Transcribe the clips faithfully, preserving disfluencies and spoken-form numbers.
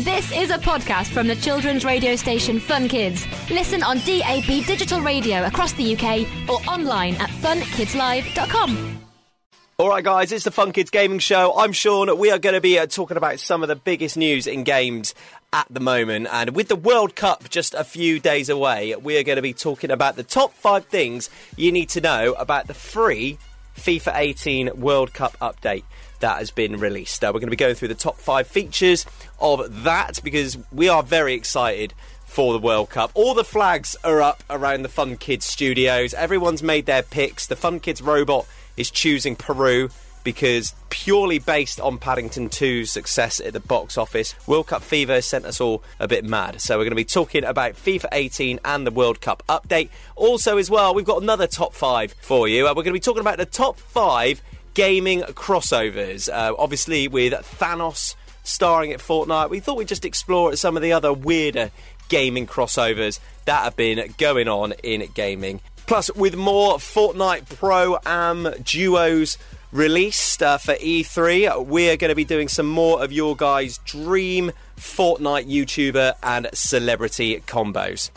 This is a podcast from the children's radio station Fun Kids. Listen on D A B digital radio across the U K or online at fun kids live dot com. All right, guys, it's the Fun Kids Gaming Show. I'm Sean. We are going to be uh, talking about some of the biggest news in games at the moment. And with the World Cup just a few days away, we are going to be talking about the top five things you need to know about the free FIFA eighteen World Cup update that has been released. Uh, we're going to be going through the top five features of that because we are very excited for the World Cup. All the flags are up around the Fun Kids studios. Everyone's made their picks. The Fun Kids robot is choosing Peru because purely based on Paddington two's success at the box office, World Cup fever has sent us all a bit mad. So we're going to be talking about FIFA eighteen and the World Cup update. Also as well, we've got another top five for you. Uh, we're going to be talking about the top five gaming crossovers. Uh, obviously with Thanos starring at Fortnite, we thought we'd just explore some of the other weirder gaming crossovers that have been going on in gaming. Plus, with more Fortnite Pro-Am duos released uh, for E three, we're going to be doing some more of your guys' dream Fortnite YouTuber and celebrity combos.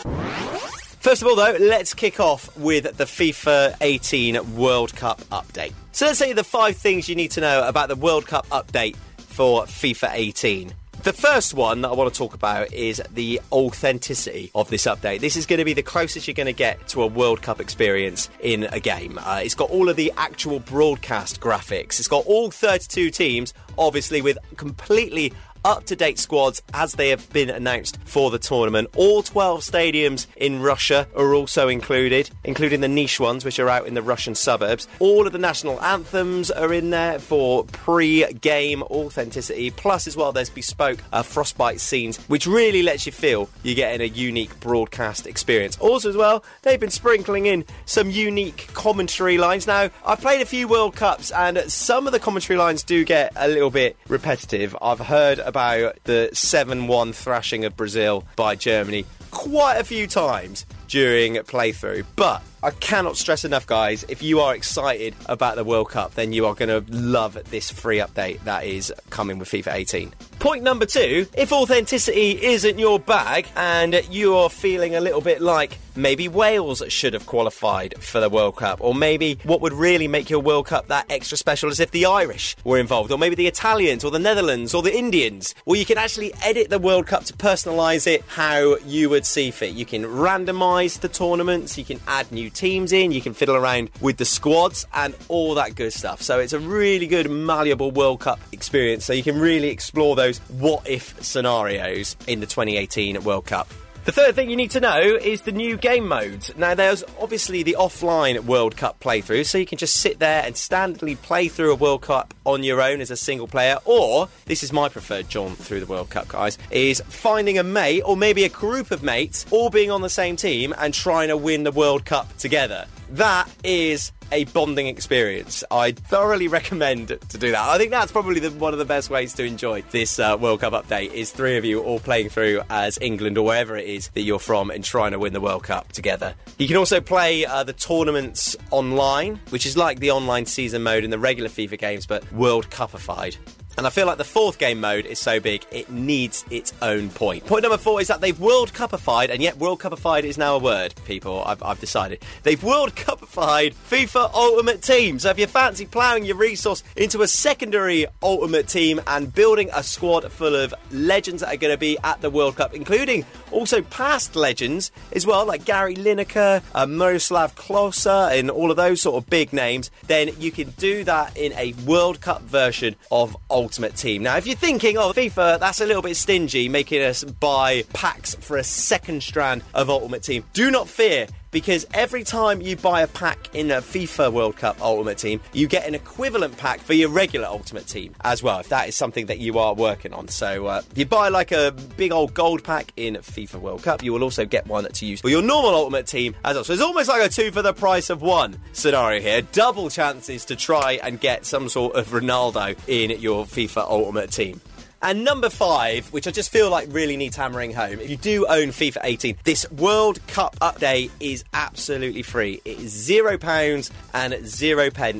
First of all, though, let's kick off with the FIFA eighteen World Cup update. So let's say the five things you need to know about the World Cup update for FIFA eighteen. The first one that I want to talk about is the authenticity of this update. This is going to be the closest you're going to get to a World Cup experience in a game. Uh, it's got all of the actual broadcast graphics. It's got all thirty-two teams, obviously with completely up-to-date squads as they have been announced for the tournament. All twelve stadiums in Russia are also included, including the niche ones which are out in the Russian suburbs. All of the national anthems are in there for pre-game authenticity. Plus as well there's bespoke uh, Frostbite scenes which really lets you feel you're getting a unique broadcast experience. Also as well, they've been sprinkling in some unique commentary lines. Now, I've played a few World Cups and some of the commentary lines do get a little bit repetitive. I've heard about about the seven one thrashing of Brazil by Germany quite a few times during playthrough, but I cannot stress enough, guys, if you are excited about the World Cup, then you are going to love this free update that is coming with FIFA eighteen. Point number two, if authenticity isn't your bag and you are feeling a little bit like maybe Wales should have qualified for the World Cup, or maybe what would really make your World Cup that extra special is if the Irish were involved, or maybe the Italians, or the Netherlands, or the Indians, well, you can actually edit the World Cup to personalise it how you would see fit. You can randomise the tournaments, you can add new teams in, you can fiddle around with the squads and all that good stuff. So it's a really good, malleable World Cup experience, so you can really explore those what-if scenarios in the twenty eighteen World Cup. The third thing you need to know is the new game modes. Now, there's obviously the offline World Cup playthrough, so you can just sit there and standardly play through a World Cup on your own as a single player, or, this is my preferred jaunt through the World Cup, guys, is finding a mate, or maybe a group of mates, all being on the same team and trying to win the World Cup together. That is a bonding experience. I thoroughly recommend to do that. I think that's probably the, one of the best ways to enjoy this uh, World Cup update is three of you all playing through as England or wherever it is that you're from and trying to win the World Cup together. You can also play uh, the tournaments online, which is like the online season mode in the regular FIFA games, but World Cupified. And I feel like the fourth game mode is so big, it needs its own point. Point number four is that they've World Cupified, and yet World Cupified is now a word, people, I've, I've decided. They've World Cupified FIFA Ultimate Team. So if you fancy ploughing your resource into a secondary Ultimate Team and building a squad full of legends that are going to be at the World Cup, including also past legends as well, like Gary Lineker, uh, Miroslav Klose, and all of those sort of big names, then you can do that in a World Cup version of Ultimate Ultimate Team. Now, if you're thinking, oh, FIFA, that's a little bit stingy, making us buy packs for a second strand of Ultimate Team, do not fear, because every time you buy a pack in a FIFA World Cup Ultimate Team, you get an equivalent pack for your regular Ultimate Team as well, if that is something that you are working on. So, uh, you buy like a big old gold pack in FIFA World Cup, you will also get one to use for your normal Ultimate Team as well. So it's almost like a two for the price of one scenario here. Double chances to try and get some sort of Ronaldo in your FIFA Ultimate Team. And number five, which I just feel like really needs hammering home, if you do own FIFA eighteen, this World Cup update is absolutely free. It is zero pounds and zero pence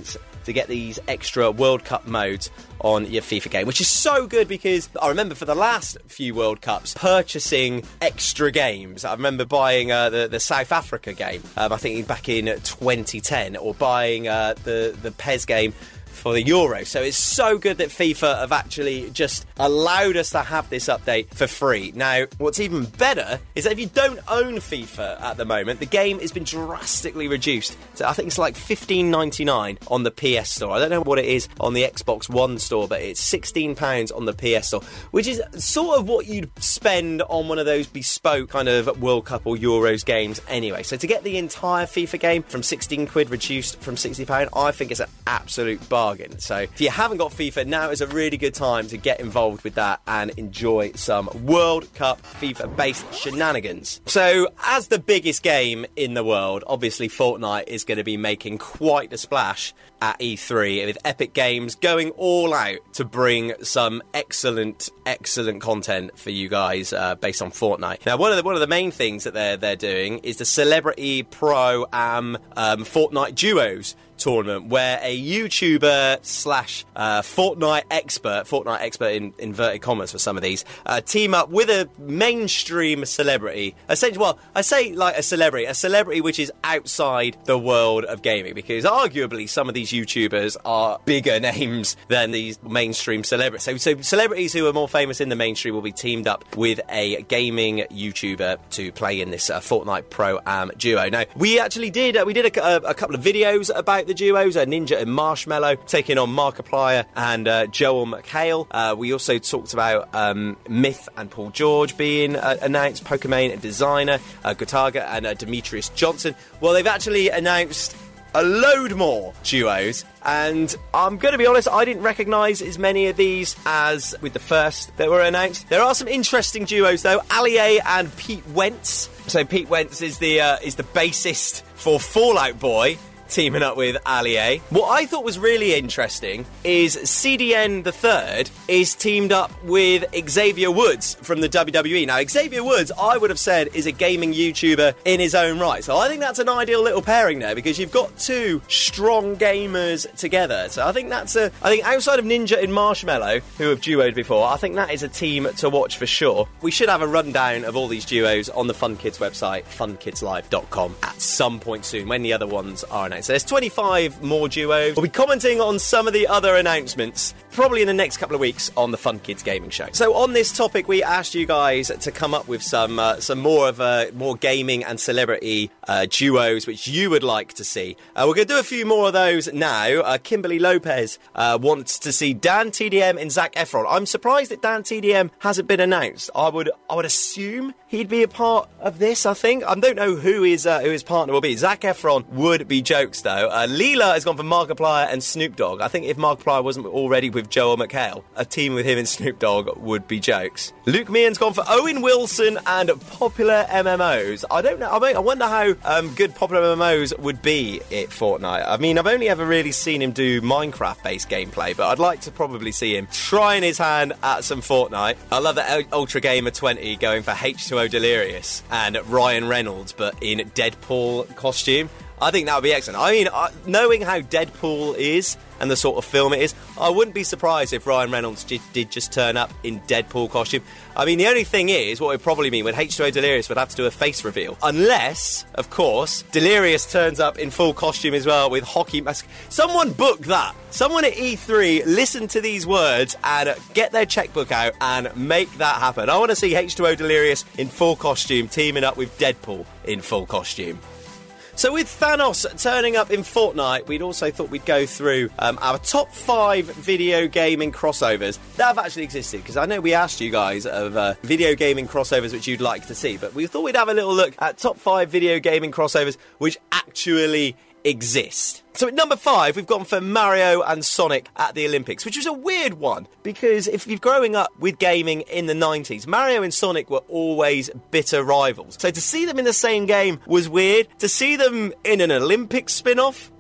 to get these extra World Cup modes on your FIFA game, which is so good because I remember for the last few World Cups purchasing extra games. I remember buying uh, the, the South Africa game, um, I think back in twenty ten, or buying uh, the, the P E S game for the Euro. So it's so good that FIFA have actually just allowed us to have this update for free. Now, what's even better is that if you don't own FIFA at the moment, the game has been drastically reduced. So I think it's like fifteen ninety-nine on the P S Store. I don't know what it is on the Xbox One store, but it's sixteen pounds on the P S Store, which is sort of what you'd spend on one of those bespoke kind of World Cup or Euros games anyway. So to get the entire FIFA game from sixteen quid reduced from sixty pounds, I think it's an absolute bargain. So if you haven't got FIFA, now is a really good time to get involved with that and enjoy some World Cup FIFA-based shenanigans. So as the biggest game in the world, obviously Fortnite is going to be making quite a splash at E three, with Epic Games going all out to bring some excellent, excellent content for you guys uh, based on Fortnite. Now, one of the one of the main things that they're they're doing is the Celebrity Pro Am um, Fortnite Duos tournament, where a YouTuber slash uh, Fortnite expert, Fortnite expert in inverted commas for some of these, uh, team up with a mainstream celebrity. Essentially, well, I say like a celebrity, a celebrity which is outside the world of gaming, because arguably some of these YouTubers are bigger names than these mainstream celebrities. So, so celebrities who are more famous in the mainstream will be teamed up with a gaming YouTuber to play in this uh, Fortnite Pro Am duo. Now, we actually did, uh, we did a, a, a couple of videos about the duos, uh, Ninja and Marshmallow taking on Markiplier and uh, Joel McHale. Uh, we also talked about um, Myth and Paul George being uh, announced, Pokemon and designer uh, Gotaga and uh, Demetrius Johnson. Well, they've actually announced a load more duos, and I'm going to be honest, I didn't recognise as many of these as with the first that were announced. There are some interesting duos though, Allier and Pete Wentz. So Pete Wentz is the uh, is the bassist for Fall Out Boy, teaming up with Allier. What I thought was really interesting is C D N the third is teamed up with Xavier Woods from the W W E. Now, Xavier Woods, I would have said, is a gaming YouTuber in his own right. So I think that's an ideal little pairing there, because you've got two strong gamers together. So I think that's a... I think outside of Ninja and Marshmallow, who have duoed before, I think that is a team to watch for sure. We should have a rundown of all these duos on the Fun Kids website, fun kids live dot com, at some point soon, when the other ones are announced. So there's twenty-five more duos. We'll be commenting on some of the other announcements probably in the next couple of weeks on the Fun Kids Gaming Show. So on this topic, we asked you guys to come up with some uh, some more of uh, more gaming and celebrity uh, duos which you would like to see. Uh, we're going to do a few more of those now. Uh, Kimberly Lopez uh, wants to see Dan T D M and Zac Efron. I'm surprised that Dan T D M hasn't been announced. I would I would assume he'd be a part of this, I think. I don't know who his, uh, who his partner will be. Zac Efron would be jokes, though. Uh, Leela has gone for Markiplier and Snoop Dogg. I think if Markiplier wasn't already with Joel McHale, a team with him and Snoop Dogg would be jokes. Luke Meehan's gone for Owen Wilson and popular M M Os. I don't know. I mean, I wonder how um, good popular M M Os would be at Fortnite. I mean, I've only ever really seen him do Minecraft-based gameplay, but I'd like to probably see him trying his hand at some Fortnite. I love that Ultra Gamer twenty going for H two O Delirious and Ryan Reynolds, but in Deadpool costume. I think that would be excellent. I mean, uh, knowing how Deadpool is and the sort of film it is, I wouldn't be surprised if Ryan Reynolds did, did just turn up in Deadpool costume. I mean, the only thing is, what it would probably mean, with H two O Delirious would have to do a face reveal. Unless, of course, Delirious turns up in full costume as well with hockey mask. Someone book that. Someone at E three listen to these words and get their checkbook out and make that happen. I want to see H two O Delirious in full costume teaming up with Deadpool in full costume. So with Thanos turning up in Fortnite, we'd also thought we'd go through um, our top five video gaming crossovers that have actually existed. Because I know we asked you guys of uh, video gaming crossovers which you'd like to see, but we thought we'd have a little look at top five video gaming crossovers which actually exist. So at number five, we've gone for Mario and Sonic at the Olympics, which was a weird one, because if you're growing up with gaming in the nineties, Mario and Sonic were always bitter rivals. So to see them in the same game was weird. To see them in an Olympics spin-off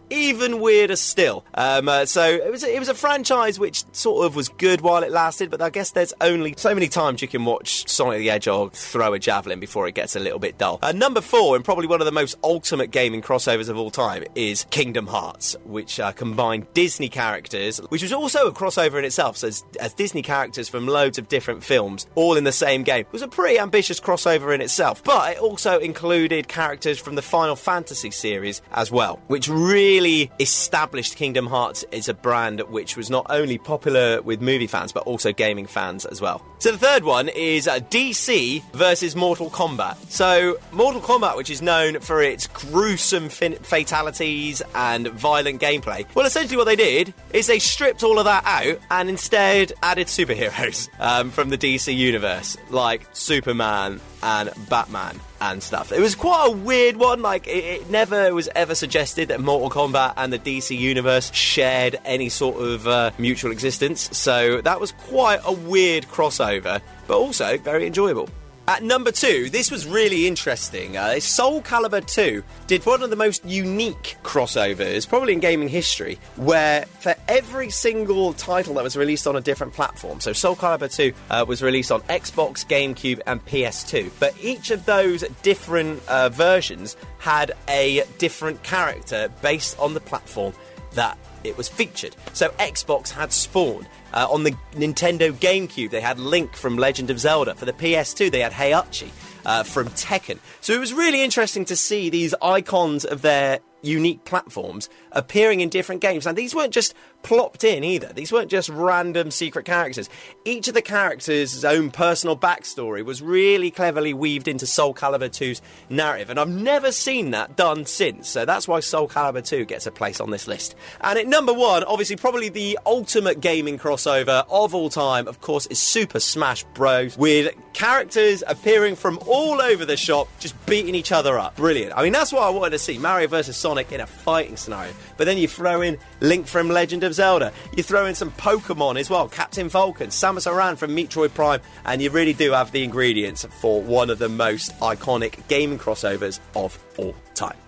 even weirder still. Um, uh, so it was it was a franchise which sort of was good while it lasted, but I guess there's only so many times you can watch Sonic the Hedgehog throw a javelin before it gets a little bit dull. Uh, number four, and probably one of the most ultimate gaming crossovers of all time, is Kingdom Hearts, which uh, combined Disney characters, which was also a crossover in itself, so as, as Disney characters from loads of different films, all in the same game. It was a pretty ambitious crossover in itself, but it also included characters from the Final Fantasy series as well, which really established Kingdom Hearts as a brand which was not only popular with movie fans, but also gaming fans as well. So the third one is uh, D C versus Mortal Kombat. So Mortal Kombat, which is known for its gruesome fin- fatalities and violent gameplay, well, essentially what they did is they stripped all of that out and instead added superheroes um, from the D C universe, like Superman and Batman and stuff. It was quite a weird one. Like, it, it never was ever suggested that Mortal Kombat and the D C universe shared any sort of uh, mutual existence, so that was quite a weird crossover, but also very enjoyable. At number two, this was really interesting. Uh, Soul Calibur two did one of the most unique crossovers, probably in gaming history, where for every single title that was released on a different platform, so Soul Calibur two uh, was released on Xbox, GameCube, and P S two, but each of those different uh, versions had a different character based on the platform that it was featured. So Xbox had Spawn. Uh, on the Nintendo GameCube, they had Link from Legend of Zelda. For the P S two, they had Heihachi uh, from Tekken. So it was really interesting to see these icons of their unique platforms appearing in different games. And these weren't just plopped in either. These weren't just random secret characters. Each of the characters' own personal backstory was really cleverly weaved into Soul Calibur two's narrative, and I've never seen that done since, so that's why Soul Calibur two gets a place on this list. And at number one, obviously probably the ultimate gaming crossover of all time, of course, is Super Smash Bros, with characters appearing from all over the shop, just beating each other up. Brilliant. I mean, that's what I wanted to see, Mario versus Sonic in a fighting scenario. But then you throw in Link from Legend of Zelda, you throw in some Pokemon as well, Captain Falcon, Samus Aran from Metroid Prime, and you really do have the ingredients for one of the most iconic gaming crossovers of all time.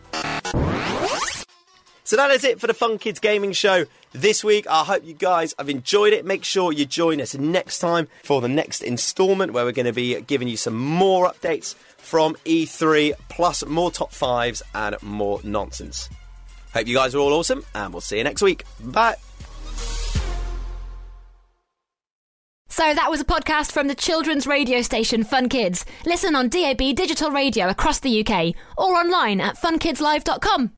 So that is it for the Fun Kids Gaming Show this week. I hope you guys have enjoyed it. Make sure you join us next time for the next instalment, where we're going to be giving you some more updates from E three, plus more top fives and more nonsense. Hope you guys are all awesome, and we'll see you next week. Bye. So that was a podcast from the children's radio station Fun Kids. Listen on D A B digital radio across the U K or online at fun kids live dot com.